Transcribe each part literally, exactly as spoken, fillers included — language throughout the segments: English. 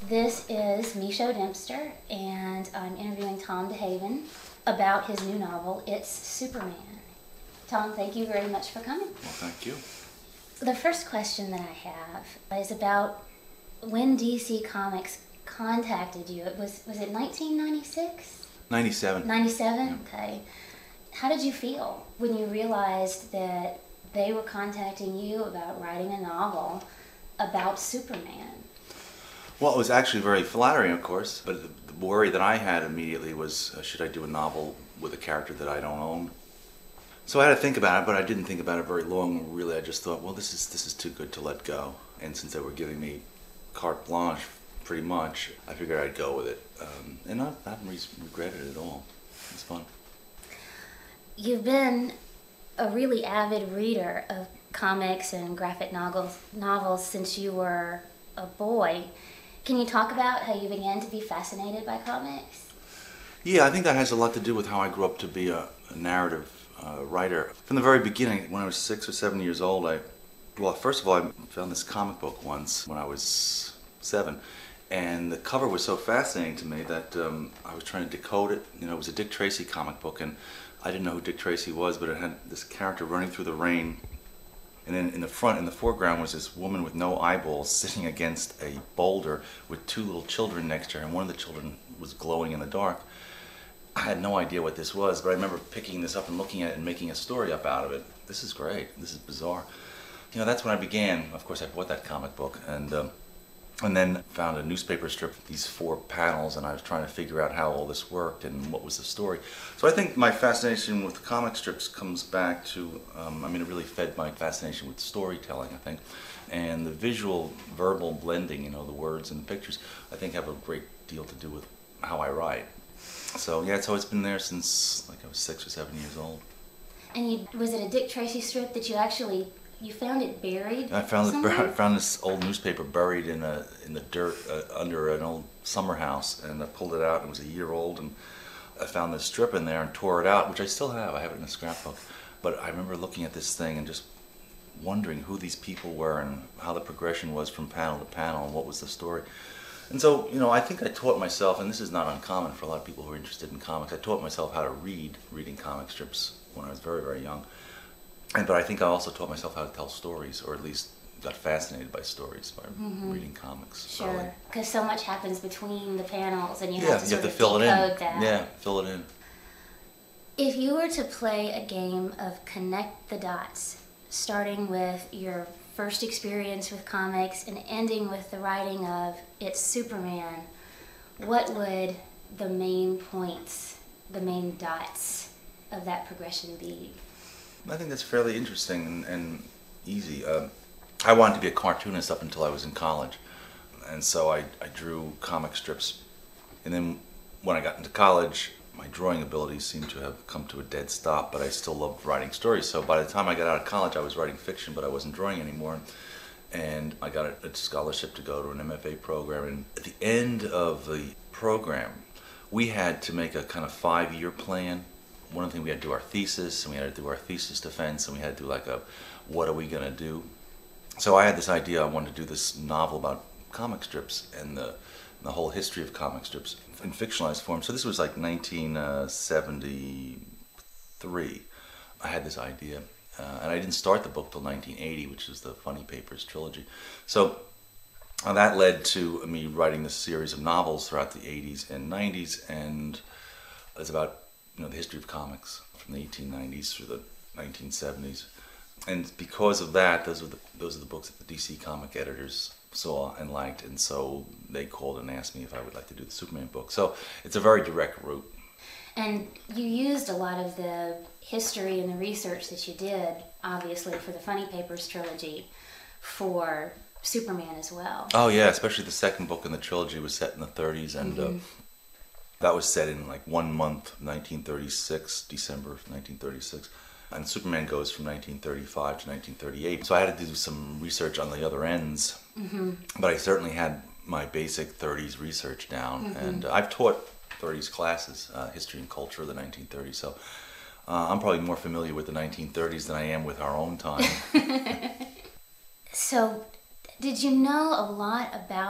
This is Micheaux Dempster, and I'm interviewing Tom DeHaven about his new novel, It's Superman. Tom, thank you very much for coming. Well, thank you. The first question that I have is about when D C Comics contacted you. It was was it nineteen ninety-six? ninety-seven. ninety-seven? Yeah. Okay. How did you feel when you realized that they were contacting you about writing a novel about Superman? Well, it was actually very flattering, of course, but the, the worry that I had immediately was, uh, should I do a novel with a character that I don't own? So I had to think about it, but I didn't think about it very long. Really, I just thought, well, this is this is too good to let go. And since they were giving me carte blanche, pretty much, I figured I'd go with it. Um, and I, I haven't re- regretted it at all. It's fun. You've been a really avid reader of comics and graphic novels, novels since you were a boy. Can you talk about how you began to be fascinated by comics? Yeah, I think that has a lot to do with how I grew up to be a, a narrative uh, writer. From the very beginning, when I was six or seven years old, I, well, first of all, I found this comic book once when I was seven, and the cover was so fascinating to me that um, I was trying to decode it. You know, it was a Dick Tracy comic book, and I didn't know who Dick Tracy was, but it had this character running through the rain. And then in the front, in the foreground, was this woman with no eyeballs sitting against a boulder with two little children next to her, and one of the children was glowing in the dark. I had no idea what this was, but I remember picking this up and looking at it and making a story up out of it. This is great. This is bizarre. You know, that's when I began. Of course, I bought that comic book, and um, and then found a newspaper strip, these four panels, and I was trying to figure out how all this worked and what was the story. So I think my fascination with comic strips comes back to, um, I mean, it really fed my fascination with storytelling, I think. And the visual, verbal blending, you know, the words and the pictures, I think have a great deal to do with how I write. So yeah, it's always been there since like I was six or seven years old. And you, was it a Dick Tracy strip that you actually, you found it buried I found somewhere? it, I found this old newspaper buried in a in the dirt uh, under an old summer house, and I pulled it out. It was a year old, and I found this strip in there and tore it out, which I still have. I have it in a scrapbook. But I remember looking at this thing and just wondering who these people were and how the progression was from panel to panel and what was the story. And so, you know, I think I taught myself, and this is not uncommon for a lot of people who are interested in comics, I taught myself how to read, reading comic strips when I was very, very young. And but I think I also taught myself how to tell stories, or at least got fascinated by stories by mm-hmm. reading comics. Sure, because so much happens between the panels, and you yeah, have to you sort have to of fill it decode in. that. Yeah, fill it in. If you were to play a game of connect the dots, starting with your first experience with comics and ending with the writing of It's Superman, what would the main points, the main dots of that progression be? I think that's fairly interesting and, and easy. Uh, I wanted to be a cartoonist up until I was in college, and so I, I drew comic strips. And then when I got into college, my drawing abilities seemed to have come to a dead stop, but I still loved writing stories. So by the time I got out of college, I was writing fiction, but I wasn't drawing anymore. And I got a, a scholarship to go to an M F A program. And at the end of the program, we had to make a kind of five-year plan. One of the things, we had to do our thesis, and we had to do our thesis defense, and we had to do like a, what are we going to do? So I had this idea, I wanted to do this novel about comic strips and the, the whole history of comic strips in fictionalized form. So this was like nineteen seventy-three. I had this idea, uh, and I didn't start the book till nineteen eighty, which is the Funny Papers trilogy. So uh, that led to me writing this series of novels throughout the eighties and nineties, and it's about, you know, the history of comics from the eighteen nineties through the nineteen seventies. And because of that, those are the those are the books that the D C comic editors saw and liked, and so they called and asked me if I would like to do the Superman book. So it's a very direct route. And you used a lot of the history and the research that you did, obviously, for the Funny Papers trilogy, for Superman as well. Oh yeah, especially the second book in the trilogy was set in the thirties, and mm-hmm. uh, that was set in like one month, nineteen thirty-six, December of nineteen thirty-six. And Superman goes from nineteen thirty-five to nineteen thirty-eight. So I had to do some research on the other ends, mm-hmm. but I certainly had my basic thirties research down. Mm-hmm. And uh, I've taught thirties classes, uh, history and culture of the nineteen thirties. So uh, I'm probably more familiar with the nineteen thirties than I am with our own time. So did you know a lot about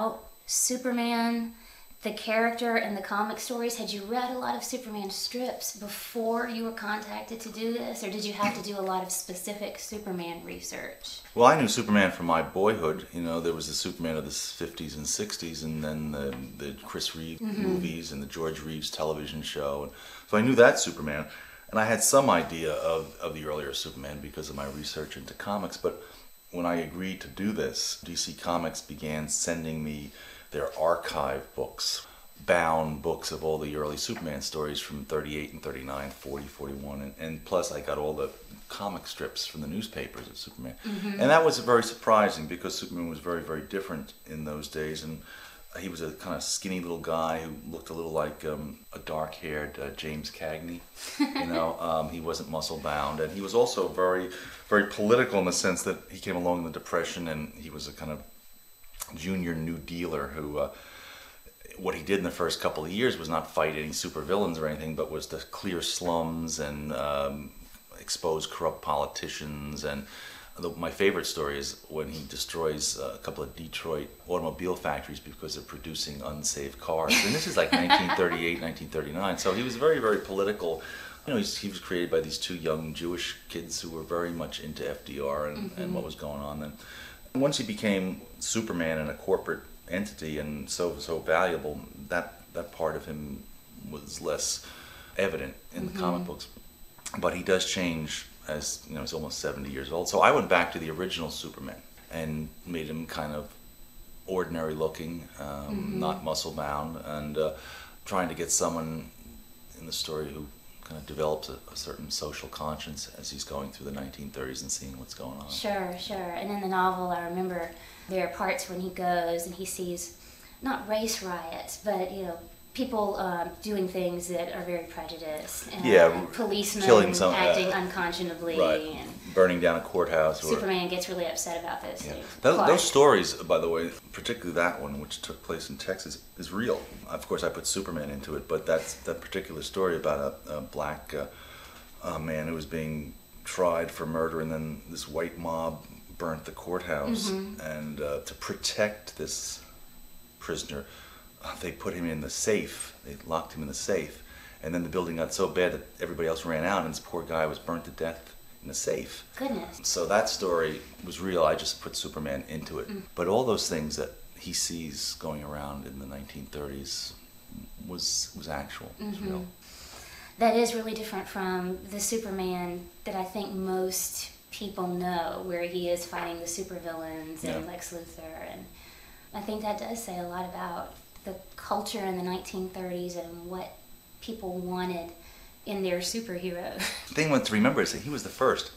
Superman, the character and the comic stories, had you read a lot of Superman strips before you were contacted to do this, or did you have to do a lot of specific Superman research? Well, I knew Superman from my boyhood. You know, there was the Superman of the fifties and sixties, and then the, the Chris Reeve mm-hmm. movies and the George Reeves television show. And so I knew that Superman, and I had some idea of, of the earlier Superman because of my research into comics. But when I agreed to do this, D C Comics began sending me their archive books, bound books of all the early Superman stories from thirty-eight and thirty-nine, forty, forty-one, and, and plus I got all the comic strips from the newspapers of Superman. Mm-hmm. And that was very surprising because Superman was very, very different in those days, and he was a kind of skinny little guy who looked a little like um, a dark-haired uh, James Cagney. You know, um, he wasn't muscle-bound, and he was also very, very political in the sense that he came along in the Depression, and he was a kind of junior New Dealer who, uh, what he did in the first couple of years was not fight any supervillains or anything, but was to clear slums and um, expose corrupt politicians. And the, my favorite story is when he destroys uh, a couple of Detroit automobile factories because they're producing unsafe cars. And this is like nineteen thirty-eight, nineteen thirty-nine. So he was very, very political. You know, he's, he was created by these two young Jewish kids who were very much into F D R and, mm-hmm. and what was going on then. Once he became Superman and a corporate entity and so so valuable, that that part of him was less evident in mm-hmm. the comic books. But he does change as, you know, he's almost seventy years old. So I went back to the original Superman and made him kind of ordinary looking, um, mm-hmm. not muscle bound, and uh, trying to get someone in the story who kind of develops a, a certain social conscience as he's going through the nineteen thirties and seeing what's going on. Sure, sure. And in the novel, I remember there are parts when he goes and he sees not race riots, but, you know, people um, doing things that are very prejudiced. And yeah, policemen killing some, acting uh, unconscionably. Right. And burning down a courthouse. Or, Superman gets really upset about those yeah. things. Those, those stories, by the way, particularly that one, which took place in Texas, is real. Of course, I put Superman into it, but that's that particular story about a, a black uh, uh, man who was being tried for murder, and then this white mob burnt the courthouse, mm-hmm. and uh, to protect this prisoner, uh, they put him in the safe. They locked him in the safe, and then the building got so bad that everybody else ran out, and this poor guy was burnt to death in the safe. Goodness. So that story was real. I just put Superman into it. Mm. But all those things that he sees going around in the nineteen thirties was was actual. Mm-hmm. Was real. That is really different from the Superman that I think most people know, where he is fighting the supervillains and yeah. Lex Luthor, and I think that does say a lot about the culture in the nineteen thirties and what people wanted in their superhero. The thing to remember is that he was the first.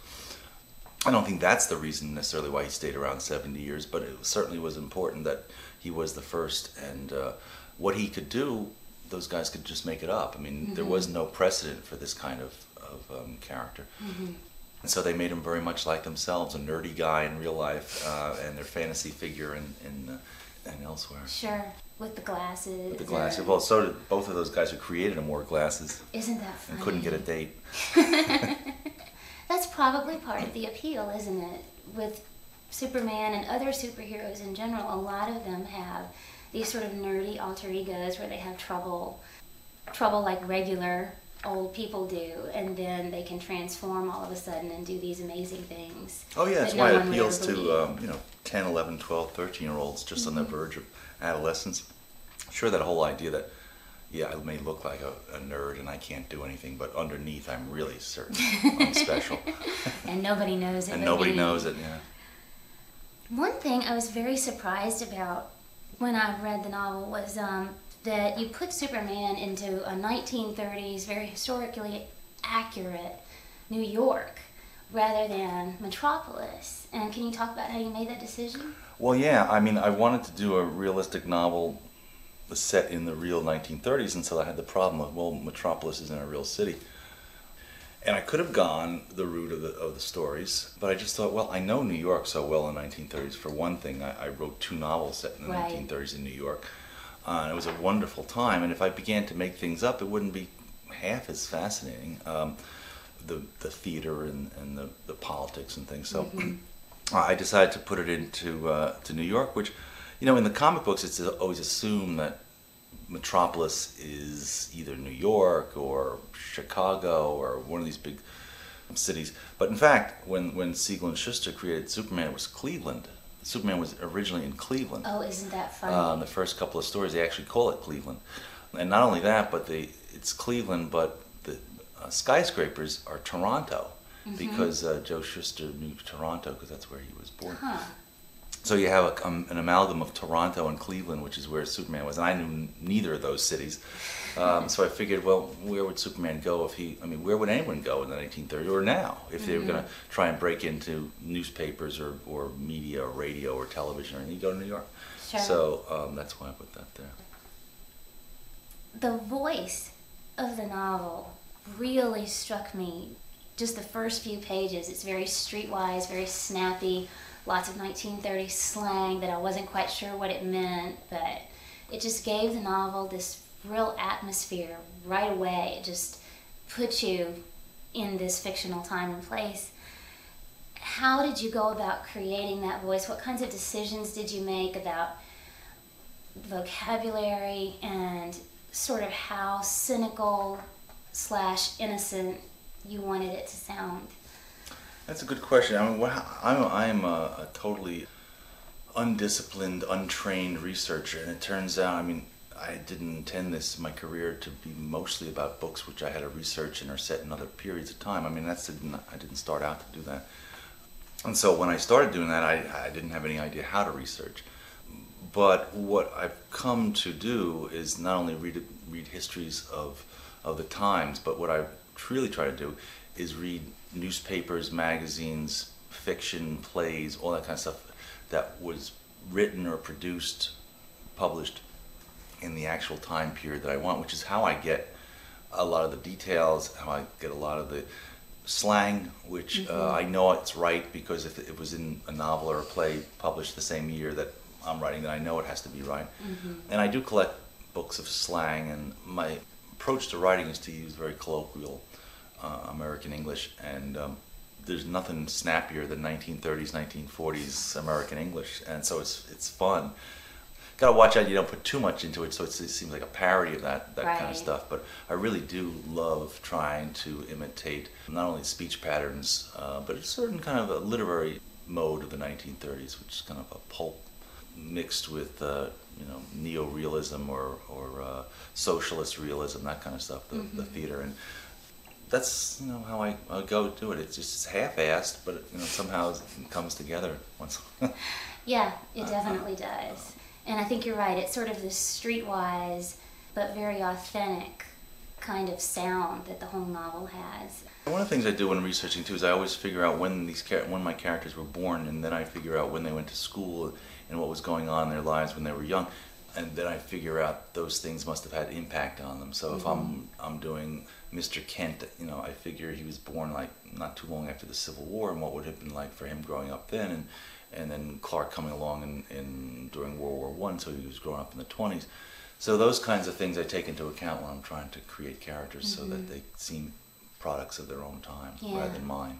I don't think that's the reason necessarily why he stayed around seventy years, but it certainly was important that he was the first, and uh, what he could do, those guys could just make it up. I mean, mm-hmm. there was no precedent for this kind of, of um, character. Mm-hmm. And so they made him very much like themselves, a nerdy guy in real life, uh, and their fantasy figure in, in, uh, and elsewhere. Sure, with the glasses. With the glasses. And... Well, so did both of those guys who created him wore glasses. Isn't that funny? And couldn't get a date. That's probably part of the appeal, isn't it? With Superman and other superheroes in general, a lot of them have these sort of nerdy alter egos where they have trouble, trouble like regular old people do, and then they can transform all of a sudden and do these amazing things. Oh yeah, that's why no it appeals to um, you know, ten, eleven, twelve, thirteen year olds just mm-hmm. on the verge of adolescence. Sure, that whole idea that, yeah, I may look like a, a nerd and I can't do anything, but underneath I'm really certain I'm special. And nobody knows it. And nobody me. knows it, yeah. One thing I was very surprised about when I read the novel was um, that you put Superman into a nineteen thirties, very historically accurate New York rather than Metropolis. And can you talk about how you made that decision? Well, yeah, I mean, I wanted to do a realistic novel set in the real nineteen thirties, and so I had the problem of, well, Metropolis isn't a real city. And I could have gone the route of the, of the stories, but I just thought, well, I know New York so well in the nineteen thirties. For one thing, I, I wrote two novels set in the right. nineteen thirties in New York. Uh, and it was a wonderful time, and if I began to make things up, it wouldn't be half as fascinating, um, the the theater and, and the, the politics and things. So mm-hmm. I decided to put it into uh, to New York, which, You know, in the comic books, it's always assumed that Metropolis is either New York or Chicago or one of these big cities. But in fact, when, when Siegel and Schuster created Superman, it was Cleveland. Superman was originally in Cleveland. Oh, isn't that funny? Um, the first couple of stories, they actually call it Cleveland. And not only that, but they, it's Cleveland, but the uh, skyscrapers are Toronto, mm-hmm. because uh, Joe Shuster knew Toronto because that's where he was born. Huh. So you have a, um, an amalgam of Toronto and Cleveland, which is where Superman was. And I knew neither of those cities. Um, so I figured, well, where would Superman go if he, I mean, where would anyone go in the nineteen thirties or now if mm-hmm. they were going to try and break into newspapers or, or media or radio or television or anything? You go to New York. Sure. So um, that's why I put that there. The voice of the novel really struck me. Just the first few pages, it's very streetwise, very snappy, lots of nineteen thirties slang that I wasn't quite sure what it meant, but it just gave the novel this real atmosphere right away. It just put you in this fictional time and place. How did you go about creating that voice? What kinds of decisions did you make about vocabulary and sort of how cynical slash innocent you wanted it to sound? That's a good question. I mean, what, I'm, I'm a, a totally undisciplined, untrained researcher, and it turns out, I mean, I didn't intend this, my career, to be mostly about books which I had to research and are set in other periods of time. I mean, that's I didn't start out to do that. And so when I started doing that, I, I didn't have any idea how to research. But what I've come to do is not only read read histories of of the times, but what I really try to do is read newspapers, magazines, fiction, plays, all that kind of stuff that was written or produced, published in the actual time period that I want, which is how I get a lot of the details, how I get a lot of the slang, which mm-hmm. uh, I know it's right because if it was in a novel or a play published the same year that I'm writing, then I know it has to be right. Mm-hmm. And I do collect books of slang, and my approach to writing is to use very colloquial uh, American English, and um, there's nothing snappier than nineteen thirties, nineteen forties American English, and so it's it's fun. Gotta watch out you don't put too much into it, so it's, it seems like a parody of that, that right. kind of stuff. But I really do love trying to imitate not only speech patterns, uh, but a certain kind of a literary mode of the nineteen thirties, which is kind of a pulp mixed with uh, you know, neo-realism or, or uh, socialist realism, that kind of stuff, the, mm-hmm. the theater. And that's, you know, how I, I go do it. It's just half-assed, but you know, somehow it comes together once. Yeah, it definitely does. And I think you're right. It's sort of this streetwise, but very authentic kind of sound that the whole novel has. One of the things I do when researching too is I always figure out when these when my characters were born, and then I figure out when they went to school and what was going on in their lives when they were young, and then I figure out those things must have had impact on them. So mm-hmm. if I'm I'm doing Mister Kent, you know, I figure he was born like not too long after the Civil War, and what would it have been like for him growing up then, and and then Clark coming along in, in during World War One, so he was growing up in the twenties. So those kinds of things I take into account when I'm trying to create characters, mm-hmm. so that they seem products of their own time yeah. rather than mine.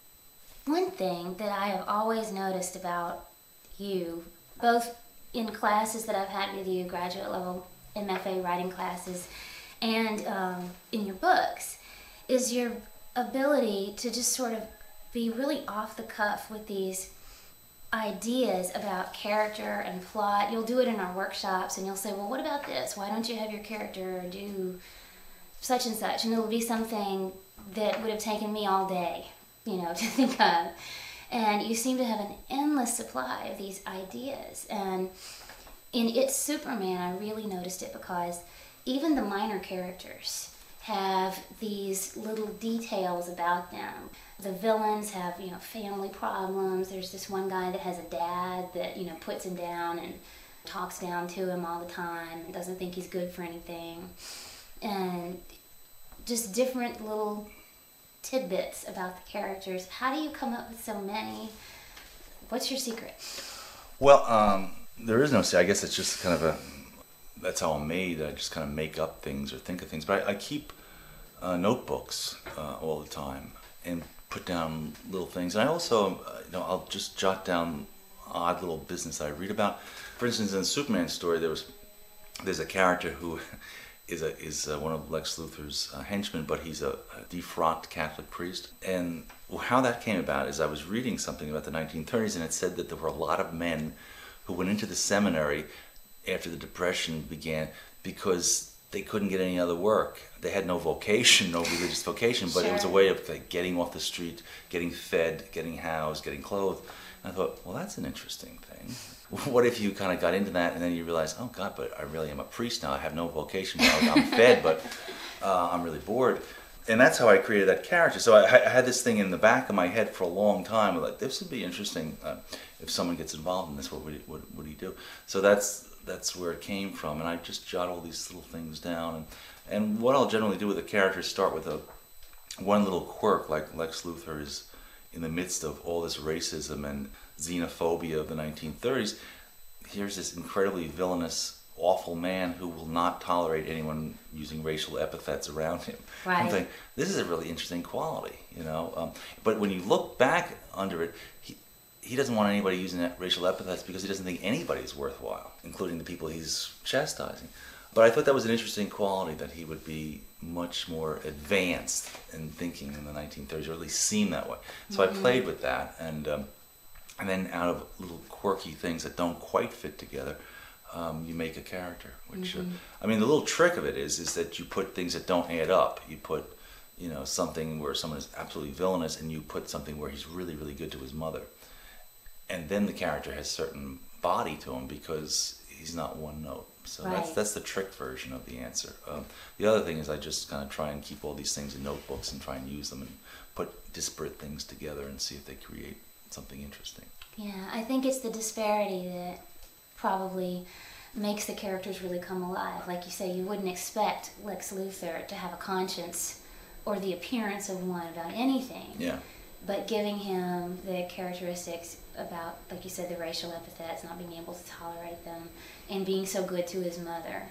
One thing that I have always noticed about you, both in classes that I've had with you, graduate level M F A writing classes, and um, in your books, is your ability to just sort of be really off the cuff with these ideas about character and plot. You'll do it in our workshops and you'll say, well, what about this? Why don't you have your character do such and such? And it'll be something that would have taken me all day, you know, to think of. And you seem to have an endless supply of these ideas. And in It's Superman, I really noticed it because even the minor characters have these little details about them. The villains have, you know, family problems. There's this one guy that has a dad that, you know, puts him down and talks down to him all the time and doesn't think he's good for anything. And just different little tidbits about the characters. How do you come up with so many? What's your secret? Well, um, there is no secret. I guess it's just kind of a, that's how I'm made. I just kind of make up things or think of things. But I, I keep uh, notebooks uh, all the time and put down little things. And I also, uh, you know, I'll just jot down odd little business I read about. For instance, in the Superman story, there was there's a character who is a is uh, one of Lex Luthor's uh, henchmen, but he's a, a defrocked Catholic priest. And how that came about is I was reading something about the nineteen thirties, and it said that there were a lot of men who went into the seminary after the Depression began because they couldn't get any other work. They had no vocation, no religious vocation, but sure. it was a way of like, getting off the street, getting fed, getting housed, getting clothed. And I thought, well, that's an interesting thing. What if you kind of got into that and then you realize, oh God, but I really am a priest now. I have no vocation. I'm fed, but uh, I'm really bored. And that's how I created that character. So I, I had this thing in the back of my head for a long time. Like, this would be interesting uh, if someone gets involved in this. What would he, what would he do? So that's that's where it came from. And I just jot all these little things down. And, and what I'll generally do with a character is start with a one little quirk, like Lex Luthor is in the midst of all this racism and xenophobia of the nineteen thirties. Here's this incredibly villainous, awful man who will not tolerate anyone using racial epithets around him. Right. I'm thinking, this is a really interesting quality, you know. Um, but when you look back under it, he, he doesn't want anybody using that racial epithets because he doesn't think anybody's worthwhile, including the people he's chastising. But I thought that was an interesting quality, that he would be much more advanced in thinking in the nineteen thirties, or at least seem that way. So mm-hmm. I played with that, and um, and then out of little quirky things that don't quite fit together, um, you make a character. Which mm-hmm. uh, I mean, the little trick of it is is that you put things that don't add up. You put, you know, something where someone is absolutely villainous, and you put something where he's really, really good to his mother, and then the character has certain body to him because he's not one note. So right. that's that's the trick version of the answer. Um, the other thing is I just kind of try and keep all these things in notebooks and try and use them and put disparate things together and see if they create something interesting. Yeah, I think it's the disparity that probably makes the characters really come alive. Like you say, you wouldn't expect Lex Luthor to have a conscience or the appearance of one about anything. Yeah. But giving him the characteristics about, like you said, the racial epithets, not being able to tolerate them, and being so good to his mother.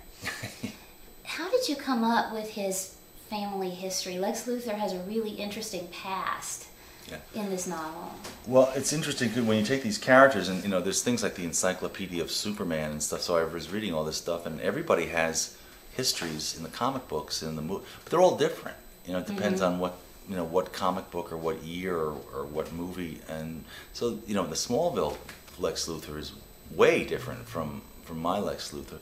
How did you come up with his family history? Lex Luthor has a really interesting past yeah. in this novel. Well, it's interesting when you take these characters, and you know, there's things like the Encyclopedia of Superman and stuff. So I was reading all this stuff, and everybody has histories in the comic books and the movie, but they're all different. You know, it depends mm-hmm. on what. You know, what comic book or what year or, or what movie. And so, you know, the Smallville Lex Luthor is way different from, from my Lex Luthor.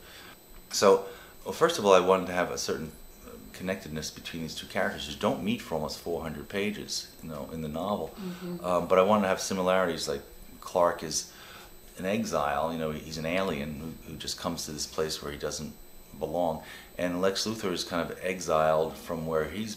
So, well, first of all, I wanted to have a certain connectedness between these two characters who don't meet for almost four hundred pages, you know, in the novel. Mm-hmm. Um, but I wanted to have similarities, like Clark is an exile, you know, he's an alien who, who just comes to this place where he doesn't belong. And Lex Luthor is kind of exiled from where he's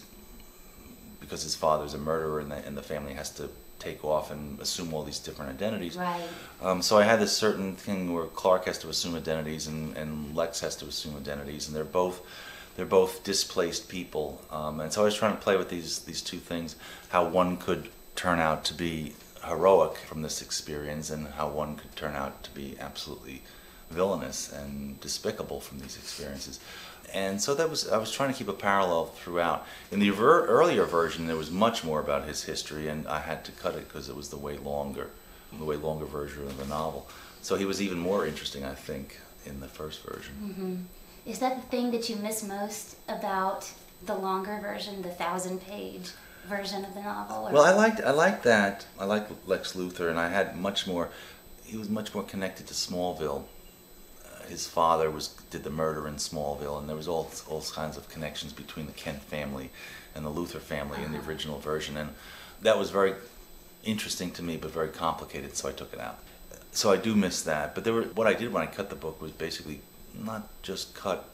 because his father's a murderer, and the, and the family has to take off and assume all these different identities. Right. Um, so I had this certain thing where Clark has to assume identities, and, and Lex has to assume identities, and they're both they're both displaced people. Um, and so I was trying to play with these these two things, how one could turn out to be heroic from this experience, and how one could turn out to be absolutely villainous and despicable from these experiences. And so that was I was trying to keep a parallel throughout. In the ver earlier version, there was much more about his history, and I had to cut it because it was the way longer, the way longer version of the novel. So he was even more interesting, I think, in the first version. Mm-hmm. Is that the thing that you miss most about the longer version, the thousand-page version of the novel? Or? Well, I liked I liked that. I liked Lex Luthor, and I had much more. He was much more connected to Smallville. His father was did the murder in Smallville, and there was all all kinds of connections between the Kent family and the Luthor family uh-huh. in the original version, and that was very interesting to me, but very complicated, so I took it out. So I do miss that. But there were what I did when I cut the book was basically not just cut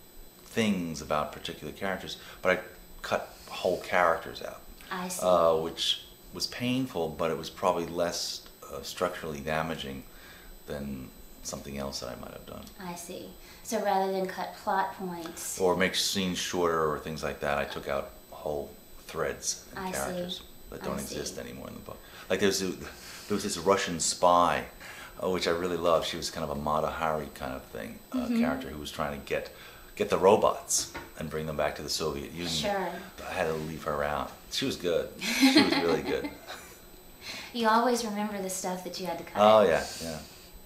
things about particular characters, but I cut whole characters out. I see. Uh, which was painful, but it was probably less uh, structurally damaging than something else that I might have done. I see. So rather than cut plot points, or make scenes shorter or things like that, I took out whole threads and I characters see. that don't I exist see. anymore in the book. Like there was a, there was this Russian spy, uh, which I really loved. She was kind of a Mata Hari kind of thing, a mm-hmm. character who was trying to get get the robots and bring them back to the Soviet Union. Sure. I had to leave her out. She was good. She was really good. You always remember the stuff that you had to cut. Oh yeah, yeah.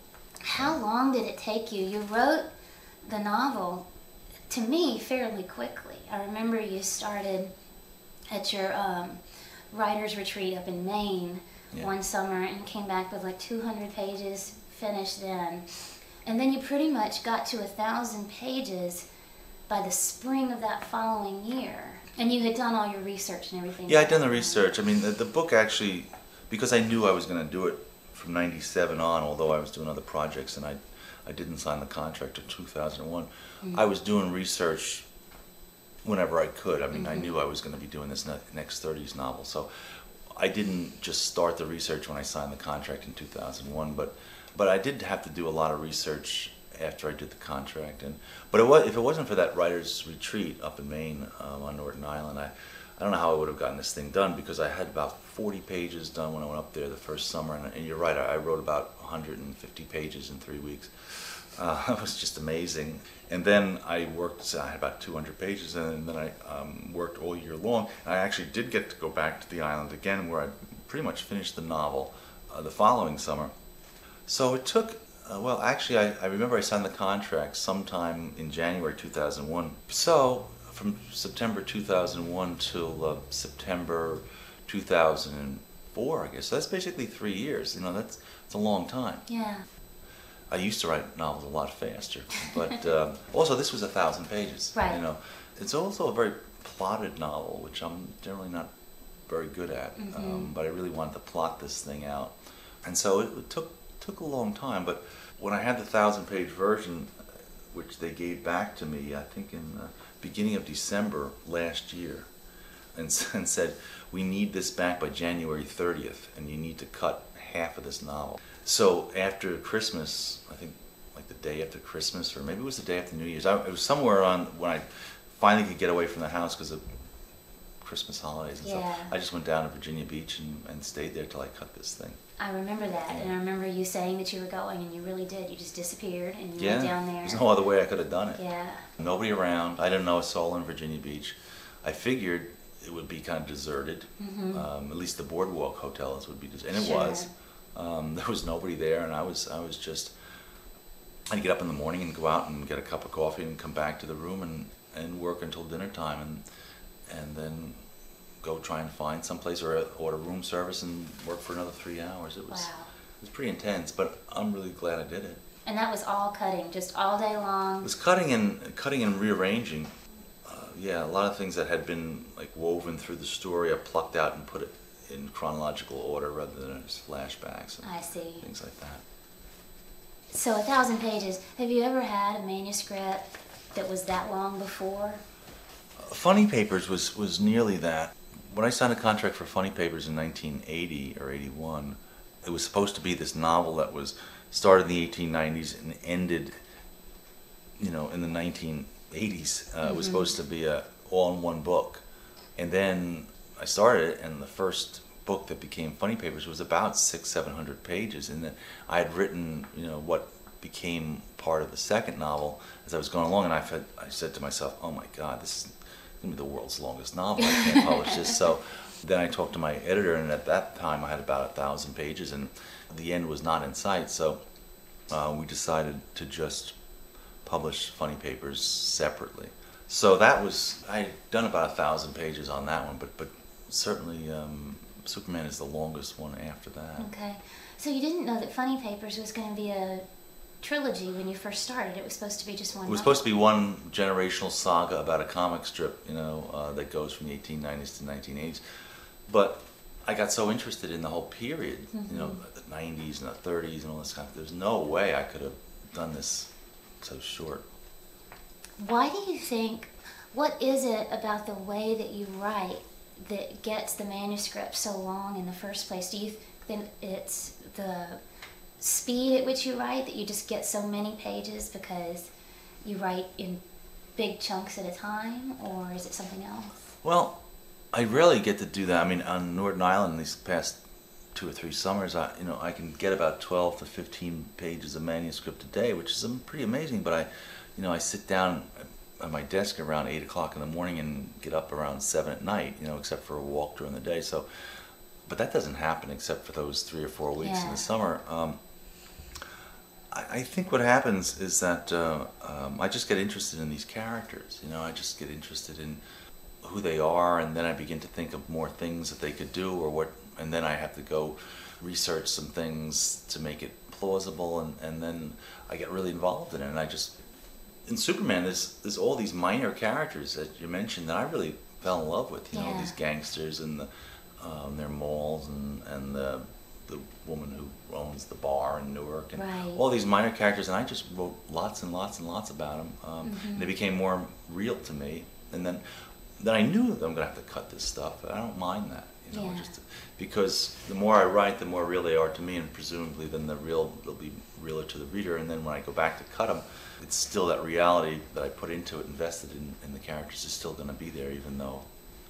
How long did it take you? You wrote the novel, to me, fairly quickly. I remember you started at your um, writer's retreat up in Maine yeah. one summer and came back with like two hundred pages finished then. And then you pretty much got to a thousand pages by the spring of that following year. And you had done all your research and everything. Yeah, I'd done the research. I mean, the, the book actually, because I knew I was going to do it from ninety-seven on, although I was doing other projects and I, I didn't sign the contract in two thousand one, mm-hmm. I was doing research whenever I could. I mean, mm-hmm. I knew I was going to be doing this ne- next thirties novel. So I didn't just start the research when I signed the contract in two thousand one, but but I did have to do a lot of research after I did the contract. And but it was, if it wasn't for that writer's retreat up in Maine um, on Norton Island, I, I don't know how I would have gotten this thing done, because I had about forty pages done when I went up there the first summer. And, and you're right, I, I wrote about one hundred fifty pages in three weeks. Uh, it was just amazing. And then I worked, so I had about two hundred pages, and then I um, worked all year long. And I actually did get to go back to the island again, where I pretty much finished the novel uh, the following summer. So it took, uh, well, actually, I, I remember I signed the contract sometime in January two thousand one. So from September two thousand one till uh, September two thousand four, I guess. So that's basically three years. You know, that's, that's a long time. Yeah. I used to write novels a lot faster, but uh, also this was a thousand pages. Right. You know, it's also a very plotted novel, which I'm generally not very good at. Mm-hmm. um, but I really wanted to plot this thing out, and so it, it took took a long time. But when I had the thousand-page version, which they gave back to me, I think in the beginning of December last year, and, and said, "We need this back by January thirtieth, and you need to cut half of this novel." So after Christmas, I think like the day after Christmas, or maybe it was the day after New Year's, I, it was somewhere on when I finally could get away from the house because of Christmas holidays and yeah. stuff. I just went down to Virginia Beach and, and stayed there till I cut this thing. I remember that, and I remember you saying that you were going, and you really did. You just disappeared, and you yeah. went down there. There's no other way I could have done it. Yeah. Nobody around. I didn't know a soul in Virginia Beach. I figured it would be kind of deserted. Mm-hmm. Um, at least the boardwalk hotels would be deserted, and it sure. was. Um, there was nobody there, and I was I was just, I'd get up in the morning and go out and get a cup of coffee and come back to the room and, and work until dinner time, and and then go try and find someplace or order room service and work for another three hours. It was wow. It was pretty intense, but I'm really glad I did it. And that was all cutting, just all day long? It was cutting and cutting and rearranging. Uh, yeah, a lot of things that had been like woven through the story I plucked out and put it in chronological order rather than just flashbacks and I see. things like that. So a thousand pages. Have you ever had a manuscript that was that long before? Uh, Funny Papers was, was nearly that. When I signed a contract for Funny Papers in nineteen eighty or eighty-one, it was supposed to be this novel that was started in the eighteen nineties and ended, you know, in the nineteen eighties. Uh, mm-hmm. It was supposed to be a all-in-one book. And then I started it, and the first book that became Funny Papers was about six, seven hundred pages, and then I had written, you know, what became part of the second novel as I was going along, and I said, I said to myself, "Oh my God, this is gonna be the world's longest novel. I can't publish this." So then I talked to my editor, and at that time I had about a thousand pages, and the end was not in sight. So uh, we decided to just publish Funny Papers separately. So that was, I had done about a thousand pages on that one, but but. Certainly, um, Superman is the longest one after that. Okay. So you didn't know that Funny Papers was going to be a trilogy when you first started. It was supposed to be just one It was novel. supposed to be one generational saga about a comic strip, you know, uh, that goes from the eighteen nineties to nineteen eighties. But I got so interested in the whole period, mm-hmm. you know, the nineties and the thirties and all this kind of, there's no way I could have done this so short. Why do you think, what is it about the way that you write that gets the manuscript so long in the first place? Do you think it's the speed at which you write, that you just get so many pages because you write in big chunks at a time, or is it something else? Well, I rarely get to do that. I mean, on Norton Island these past two or three summers, I you know I can get about twelve to fifteen pages of manuscript a day, which is pretty amazing. But I, you know, I sit down at my desk around eight o'clock in the morning and get up around seven at night, you know, except for a walk during the day. So but that doesn't happen except for those three or four weeks Yeah. in the summer. Um, I, I think what happens is that uh, um, I just get interested in these characters. You know, I just get interested in who they are, and then I begin to think of more things that they could do, or what, and then I have to go research some things to make it plausible, and, and then I get really involved in it, and I just, in Superman, there's, there's all these minor characters that you mentioned that I really fell in love with, you know, Yeah. these gangsters and the, um, their malls, and, and the, the woman who owns the bar in Newark, and Right. all these minor characters, and I just wrote lots and lots and lots about them, um, Mm-hmm. and they became more real to me, and then then I knew that I'm going to have to cut this stuff, but I don't mind that, you know, Yeah. just because the more I write, the more real they are to me, and presumably then the real, they'll be realer to the reader, and then when I go back to cut them, it's still that reality that I put into it, invested in, in the characters, is still going to be there, even though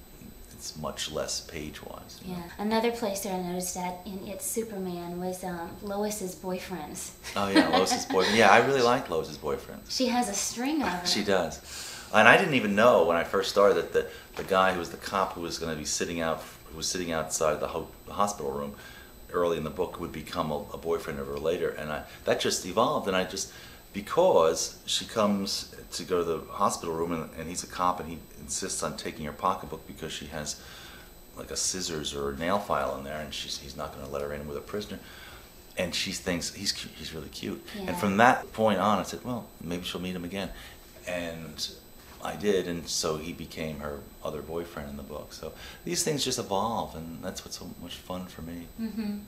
it's much less page-wise. You know? Yeah. Another place that I noticed that in It's Superman was um, Lois's boyfriends. Oh yeah, Lois's boyfriend. Yeah, I really like Lois's boyfriend. She has a string of them. She does. And I didn't even know when I first started that the, the guy who was the cop who was going to be sitting out, who was sitting outside the, ho- the hospital room early in the book would become a, a boyfriend of her later. And I, that just evolved. And I just, because she comes to go to the hospital room, and, and he's a cop, and he insists on taking her pocketbook because she has like a scissors or a nail file in there, and she's, he's not going to let her in with a prisoner. And she thinks he's cu- he's really cute. Yeah. And from that point on, I said, well, maybe she'll meet him again. And I did, and so he became her other boyfriend in the book. So these things just evolve, and that's what's so much fun for me. Mm-hmm.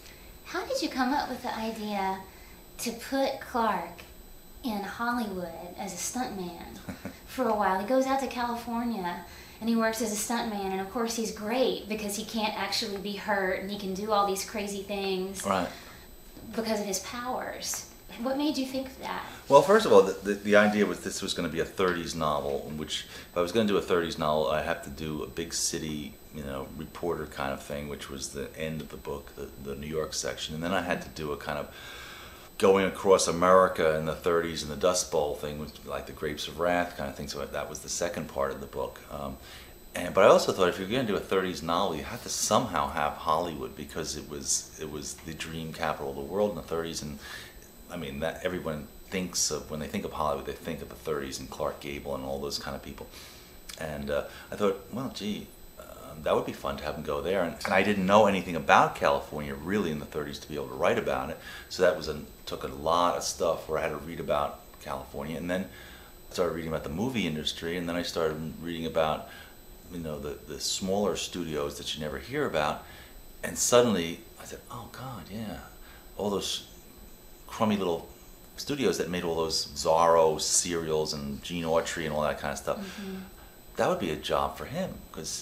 How did you come up with the idea to put Clark in Hollywood as a stuntman for a while? He goes out to California and he works as a stuntman, and of course he's great because he can't actually be hurt and he can do all these crazy things Right. because of his powers. What made you think of that? Well, first of all, the, the, the idea was this was going to be a thirties novel, in which if I was going to do a thirties novel, I have to do a big city, you know, reporter kind of thing, which was the end of the book, the, the New York section. And then I had to do a kind of going across America in the thirties and the Dust Bowl thing, which like the Grapes of Wrath kind of thing. So that was the second part of the book. Um, and but I also thought if you're going to do a thirties novel, you have to somehow have Hollywood, because it was it was the dream capital of the world in the thirties. And I mean, that everyone thinks of, when they think of Hollywood, they think of the thirties and Clark Gable and all those kind of people. And uh, I thought, well, gee, um, that would be fun to have them go there. And, and I didn't know anything about California really in the thirties to be able to write about it. So that was a, took a lot of stuff where I had to read about California. And then I started reading about the movie industry, and then I started reading about, you know, the, the smaller studios that you never hear about. And suddenly I said, oh God, yeah, all those crummy little studios that made all those Zorro serials and Gene Autry and all that kind of stuff. Mm-hmm. That would be a job for him, because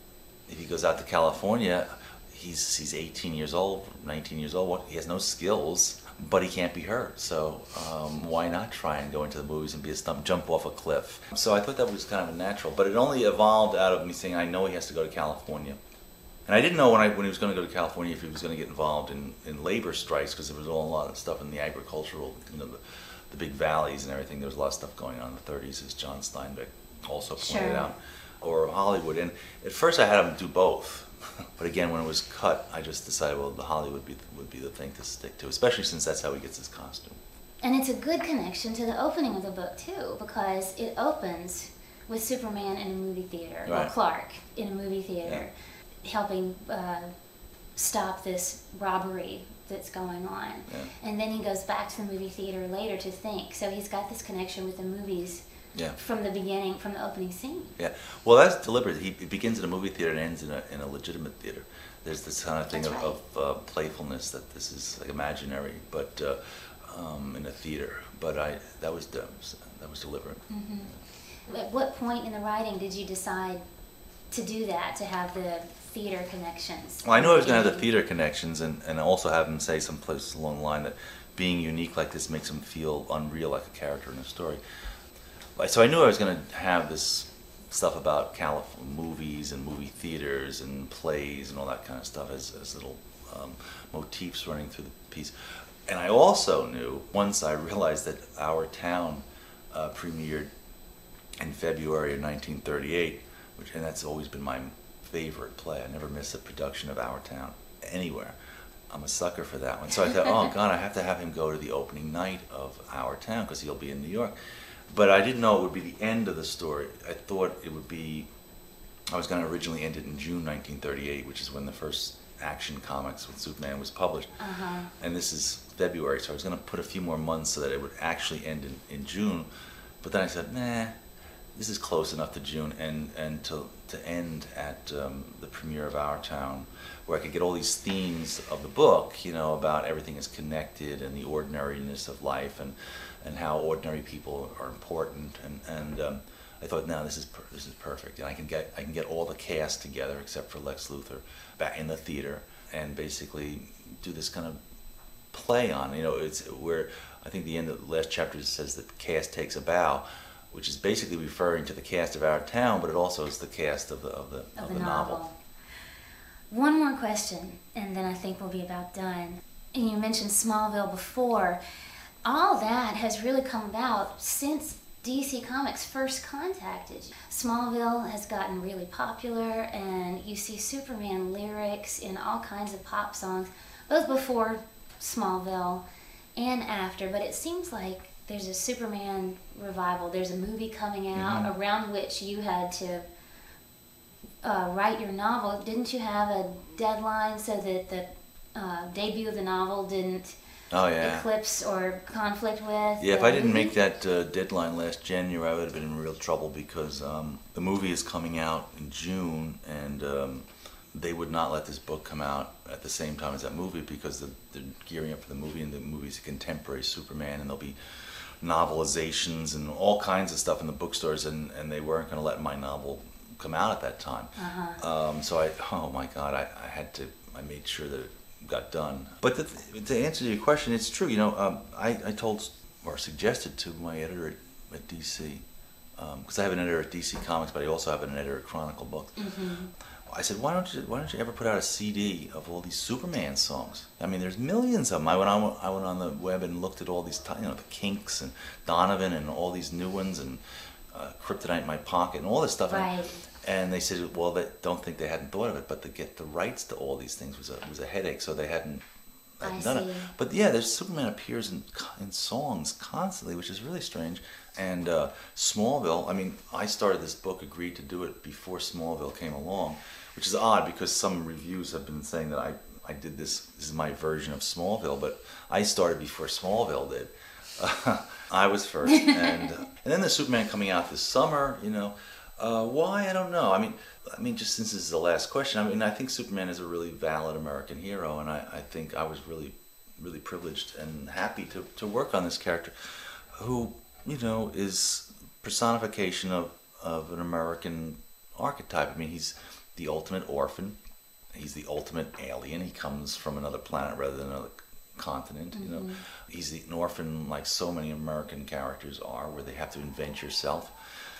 if he goes out to California, he's he's eighteen years old, nineteen years old. He has no skills, but he can't be hurt. So um, why not try and go into the movies and be a stunt, jump off a cliff? So I thought that was kind of a natural, but it only evolved out of me saying, I know he has to go to California. And I didn't know when I when he was going to go to California if he was going to get involved in, in labor strikes, because there was all a lot of stuff in the agricultural, you know, the, the big valleys and everything. There was a lot of stuff going on in the thirties, as John Steinbeck also pointed Sure. out, or Hollywood. And at first I had him do both, but again, when it was cut, I just decided, well, the Hollywood would be, would be the thing to stick to, especially since that's how he gets his costume. And it's a good connection to the opening of the book too, because it opens with Superman in a movie theater, Right. or Clark in a movie theater, yeah. helping uh, stop this robbery that's going on. Yeah. And then he goes back to the movie theater later to think. So he's got this connection with the movies Yeah. from the beginning, from the opening scene. Yeah, well, that's deliberate. He it begins in a movie theater and ends in a in a legitimate theater. There's this kind of thing That's of, right. of uh, playfulness, that this is like imaginary, but uh, um, in a theater. But I that was de- that was deliberate. Mm-hmm. At what point in the writing did you decide to do that, to have the theater connections? Well, I knew I was going to have the theater connections, and, and also have him say some places along the line that being unique like this makes him feel unreal, like a character in a story. So I knew I was going to have this stuff about California movies and movie theaters and plays and all that kind of stuff as, as little um, motifs running through the piece. And I also knew, once I realized that Our Town uh, premiered in February of nineteen thirty-eight, which, and that's always been my favorite play. I never miss a production of Our Town anywhere. I'm a sucker for that one. So I thought, oh God, I have to have him go to the opening night of Our Town because he'll be in New York. But I didn't know it would be the end of the story. I thought it would be, I was going to originally end it in June nineteen thirty-eight, which is when the first Action Comics with Superman was published. Uh-huh. And this is February, so I was going to put a few more months so that it would actually end in, in June. But then I said, nah, this is close enough to June, and, and to, to end at um, the premiere of Our Town, where I could get all these themes of the book, you know, about everything is connected and the ordinariness of life, and, and how ordinary people are important. And, and um, I thought, now this is per this is perfect, and I can get I can get all the cast together except for Lex Luthor back in the theater, and basically do this kind of play on. You know, it's where I think the end of the last chapter says that the cast takes a bow, which is basically referring to the cast of Our Town, but it also is the cast of the of the, of of the, the novel. novel. One more question, and then I think we'll be about done. And you mentioned Smallville before. All that has really come about since D C Comics first contacted you. Smallville has gotten really popular, and you see Superman lyrics in all kinds of pop songs, both before Smallville and after, but it seems like there's a Superman revival. There's a movie coming out Mm-hmm. around which you had to uh, write your novel. Didn't you have a deadline so that the uh, debut of the novel didn't Oh yeah. eclipse or conflict with? Yeah, if the I didn't movie? make that uh, deadline last January, I would have been in real trouble because um, the movie is coming out in June, and um, they would not let this book come out at the same time as that movie because the, they're gearing up for the movie, and the movie's a contemporary Superman, and there'll be novelizations and all kinds of stuff in the bookstores, and, and they weren't going to let my novel come out at that time. Uh-huh. Um, so I, oh my God, I, I had to, I made sure that it got done. But the, to answer your question, it's true. You know, um, I, I told or suggested to my editor at, at D C, because um, I have an editor at D C Comics, but I also have an editor at Chronicle Books. Mm-hmm. I said, why don't you why don't you ever put out a C D of all these Superman songs? I mean, there's millions of them. I went on I went on the web and looked at all these, you know, the Kinks and Donovan and all these new ones, and uh, Kryptonite in My Pocket and all this stuff. Right. And they said, well, they don't think they hadn't thought of it, but to get the rights to all these things was a was a headache, so they hadn't, hadn't I done see. it. But yeah, there's Superman appears in in songs constantly, which is really strange. And uh, Smallville, I mean, I started this book, agreed to do it before Smallville came along, which is odd because some reviews have been saying that I, I did this, this is my version of Smallville, but I started before Smallville did. Uh, I was first. And, uh, and then the Superman coming out this summer, you know, Uh, why? I don't know. I mean, I mean, just since this is the last question, I mean, I think Superman is a really valid American hero, and I, I think I was really, really privileged and happy to, to work on this character, who, you know, is personification of, of an American archetype. I mean, he's the ultimate orphan. He's the ultimate alien. He comes from another planet rather than another continent. Mm-hmm. You know, he's the, an orphan like so many American characters are, where they have to invent yourself.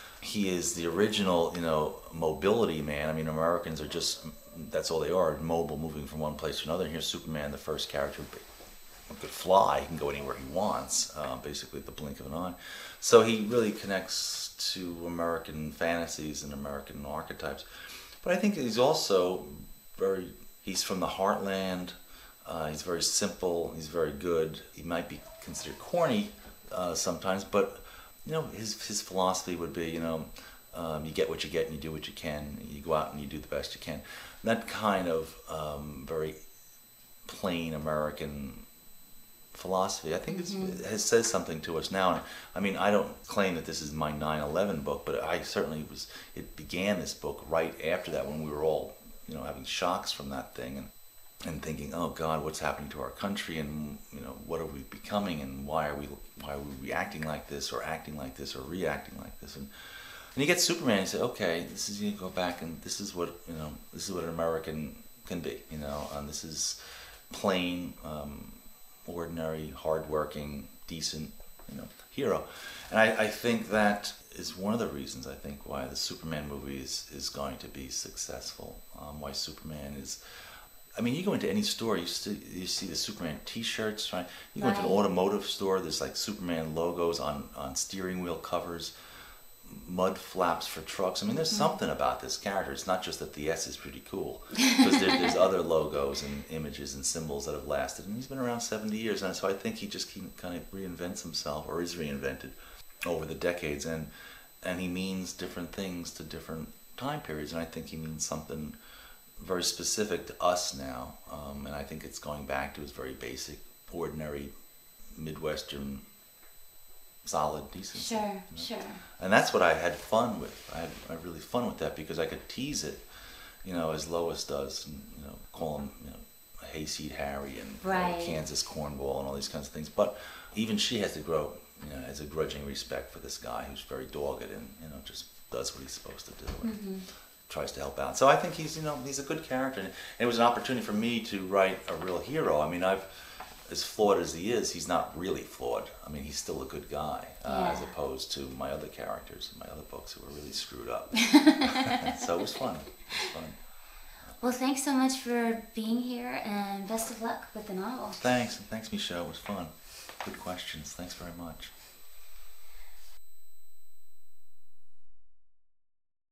He is the original, you know, mobility man. I mean, Americans are just, that's all they are, mobile, moving from one place to another. And here's Superman, the first character who could fly. He can go anywhere he wants, uh, basically at the blink of an eye. So he really connects to American fantasies and American archetypes. But I think he's also very, he's from the heartland. Uh, he's very simple. He's very good. He might be considered corny uh, sometimes, but you know, his his philosophy would be, you know, um, you get what you get and you do what you can. You go out and you do the best you can. That kind of um, very plain American philosophy, I think, mm-hmm. it's, it has, says something to us now. And, I mean, I don't claim that this is my nine eleven book, but I certainly was. It began this book right after that, when we were all, you know, having shocks from that thing, and and thinking, oh God, what's happening to our country, and you know, what are we becoming, and why are we why are we reacting like this, or acting like this, or reacting like this, and and you get Superman, and you say, okay, this is, you go back, and this is what, you know, this is what an American can be, you know, and this is plain, um, ordinary, hardworking, decent, you know, hero, and I, I think that is one of the reasons I think why the Superman movie is is going to be successful, um, why Superman is. I mean, you go into any store, you see, you see the Superman T-shirts, right? You go right. into an automotive store, there's like Superman logos on, on steering wheel covers. mud flaps for trucks. I mean, there's something about this character. It's not just that the S is pretty cool, because there, there's other logos and images and symbols that have lasted. And he's been around seventy years, and so I think he just keep, kind of reinvents himself, or is reinvented over the decades, and and he means different things to different time periods. And I think he means something very specific to us now, um, and I think it's going back to his very basic, ordinary, Midwestern, solid decency. Sure, you know? sure. And that's what I had fun with. I had, I had really fun with that because I could tease it, you know, as Lois does, and, you know, call him, you know, Hayseed Harry and right. uh, Kansas Cornball and all these kinds of things. But even she has to grow, you know, has a grudging respect for this guy who's very dogged and, you know, just does what he's supposed to do. And, Mm-hmm. tries to help out. So I think he's, you know, he's a good character. And it was an opportunity for me to write a real hero. I mean, I've, as flawed as he is, he's not really flawed. I mean, he's still a good guy, uh, Yeah. as opposed to my other characters in my other books who were really screwed up. So it was fun. It was fun. Well, thanks so much for being here, and best of luck with the novel. Thanks. Thanks, Michelle. It was fun. Good questions. Thanks very much.